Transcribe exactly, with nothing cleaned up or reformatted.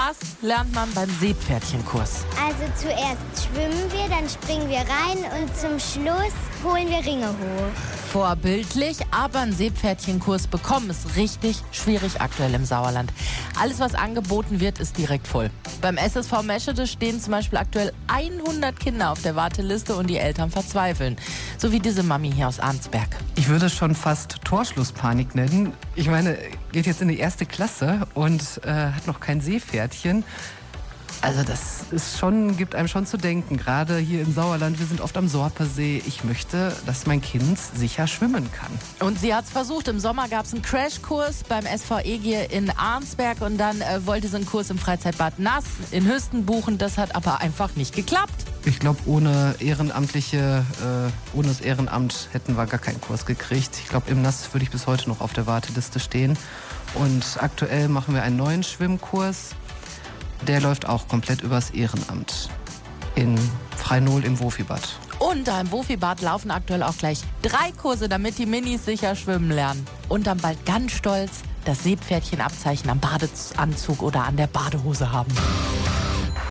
Was lernt man beim Seepferdchenkurs? Also zuerst schwimmen wir, dann springen wir rein und zum Schluss holen wir Ringe hoch. Vorbildlich, aber einen Seepferdchenkurs bekommen ist richtig schwierig aktuell im Sauerland. Alles, was angeboten wird, ist direkt voll. Beim S S V Meschede stehen zum Beispiel aktuell hundert Kinder auf der Warteliste und die Eltern verzweifeln. So wie diese Mami hier aus Arnsberg. Ich würde es schon fast Torschlusspanik nennen. Ich meine, geht jetzt in die erste Klasse und äh, hat noch kein Seepferdchen. Also das ist schon, gibt einem schon zu denken, gerade hier im Sauerland, wir sind oft am Sorpersee. Ich möchte, dass mein Kind sicher schwimmen kann. Und sie hat es versucht. Im Sommer gab es einen Crashkurs beim S V Egier in Arnsberg und dann äh, wollte sie einen Kurs im Freizeitbad Nass in Hüsten buchen. Das hat aber einfach nicht geklappt. Ich glaube, ohne ehrenamtliche, äh, ohne das Ehrenamt hätten wir gar keinen Kurs gekriegt. Ich glaube, im Nass würde ich bis heute noch auf der Warteliste stehen. Und aktuell machen wir einen neuen Schwimmkurs. Der läuft auch komplett übers Ehrenamt in Freinol im Wofibad. Und da im Wofibad laufen aktuell auch gleich drei Kurse, damit die Minis sicher schwimmen lernen. Und dann bald ganz stolz das Seepferdchenabzeichen am Badeanzug oder an der Badehose haben.